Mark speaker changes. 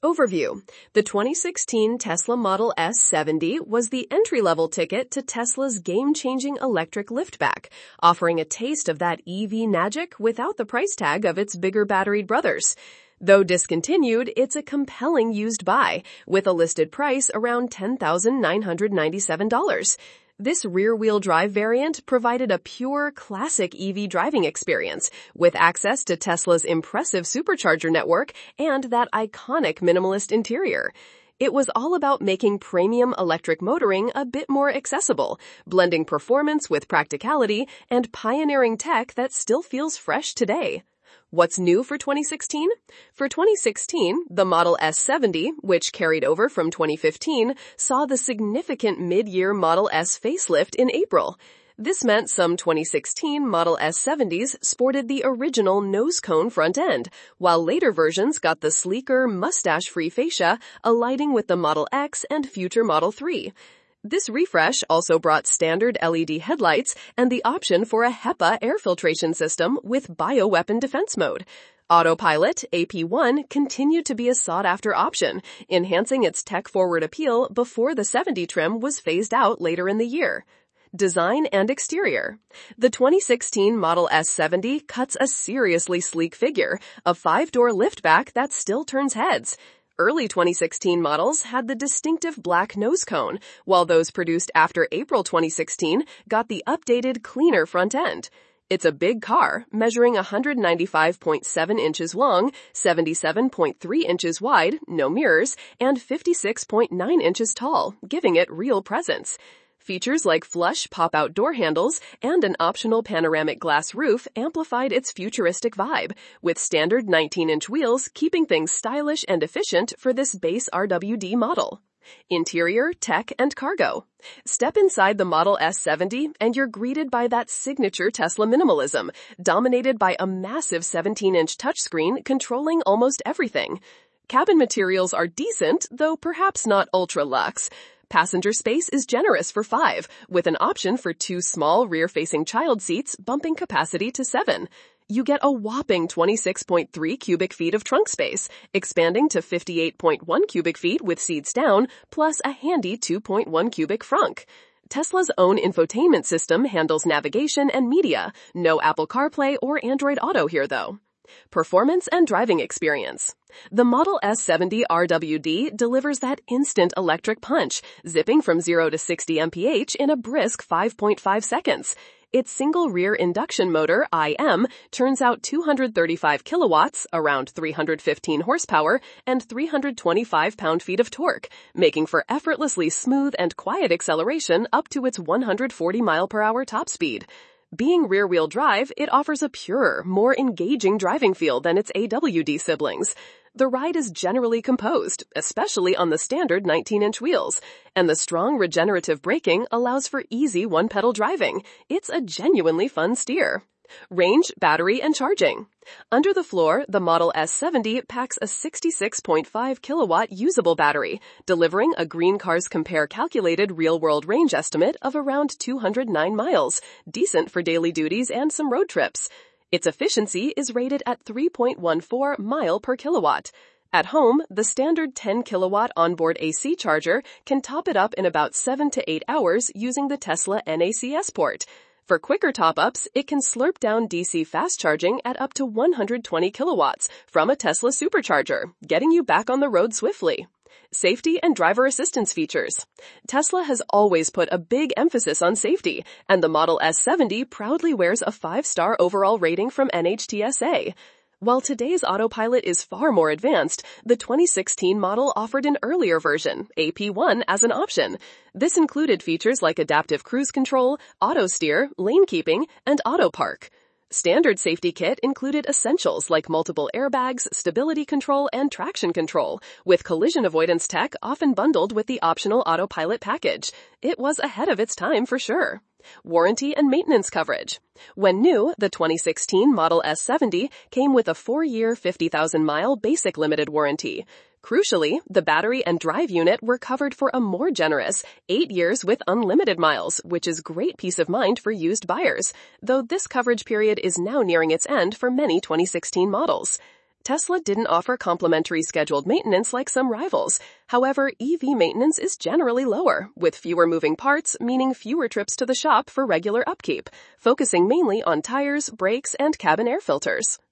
Speaker 1: Overview. The 2016 Tesla Model S 70 was the entry-level ticket to Tesla's game-changing electric liftback, offering a taste of that EV magic without the price tag of its bigger batteried brothers. Though discontinued, it's a compelling used buy, with a listed price around $10,997. This rear-wheel drive variant provided a pure, classic EV driving experience, with access to Tesla's impressive supercharger network and that iconic minimalist interior. It was all about making premium electric motoring a bit more accessible, blending performance with practicality, and pioneering tech that still feels fresh today. What's new for 2016? For 2016, the Model S 70, which carried over from 2015, saw the significant mid-year Model S facelift in April. This meant some 2016 Model S 70s sported the original nose cone front end, while later versions got the sleeker, mustache-free fascia, aligning with the Model X and future Model 3. This refresh also brought standard LED headlights and the option for a HEPA air filtration system with bioweapon defense mode. Autopilot, AP1, continued to be a sought-after option, enhancing its tech-forward appeal before the 70 trim was phased out later in the year. Design and exterior. The 2016 Model S 70 cuts a seriously sleek figure, a 5-door liftback that still turns heads. Early 2016 models had the distinctive black nose cone, while those produced after April 2016 got the updated, cleaner front end. It's a big car, measuring 195.7 inches long, 77.3 inches wide, no mirrors, and 56.9 inches tall, giving it real presence. Features like flush pop-out door handles and an optional panoramic glass roof amplified its futuristic vibe, with standard 19-inch wheels keeping things stylish and efficient for this base RWD model. Interior, tech, and cargo. Step inside the Model S 70 and you're greeted by that signature Tesla minimalism, dominated by a massive 17-inch touchscreen controlling almost everything. Cabin materials are decent, though perhaps not ultra-luxe. Passenger space is generous for 5, with an option for 2 small rear-facing child seats bumping capacity to 7. You get a whopping 26.3 cubic feet of trunk space, expanding to 58.1 cubic feet with seats down, plus a handy 2.1 cubic frunk. Tesla's own infotainment system handles navigation and media. No Apple CarPlay or Android Auto here, though. Performance and driving experience. The Model S 70 RWD delivers that instant electric punch, zipping from 0 to 60 mph in a brisk 5.5 seconds. Its single rear induction motor, IM, turns out 235 kilowatts, around 315 horsepower, and 325 pound-feet of torque, making for effortlessly smooth and quiet acceleration up to its 140 mile-per-hour top speed. Being rear-wheel drive, it offers a purer, more engaging driving feel than its AWD siblings. The ride is generally composed, especially on the standard 19-inch wheels, and the strong regenerative braking allows for easy one-pedal driving. It's a genuinely fun steer. Range, battery, and charging. Under the floor, the Model S 70 packs a 66.5 kilowatt usable battery, delivering a Green Cars Compare calculated real-world range estimate of around 209 miles, decent for daily duties and some road trips. Its efficiency is rated at 3.14 mile per kilowatt. At home, the standard 10 kilowatt onboard AC charger can top it up in about 7 to 8 hours using the Tesla NACS port. For quicker top-ups, it can slurp down DC fast charging at up to 120 kilowatts from a Tesla supercharger, getting you back on the road swiftly. Safety and driver assistance features. Tesla has always put a big emphasis on safety, and the Model S 70 proudly wears a 5-star overall rating from NHTSA. While today's autopilot is far more advanced, the 2016 model offered an earlier version, AP1, as an option. This included features like adaptive cruise control, auto steer, lane keeping, and auto park. Standard safety kit included essentials like multiple airbags, stability control, and traction control, with collision avoidance tech often bundled with the optional autopilot package. It was ahead of its time for sure. Warranty and maintenance coverage. When new, the 2016 Model S 70 came with a 4-year, 50,000-mile basic limited warranty. Crucially, the battery and drive unit were covered for a more generous 8 years with unlimited miles, which is great peace of mind for used buyers, though this coverage period is now nearing its end for many 2016 models. Tesla didn't offer complimentary scheduled maintenance like some rivals. However, EV maintenance is generally lower, with fewer moving parts, meaning fewer trips to the shop for regular upkeep, focusing mainly on tires, brakes, and cabin air filters.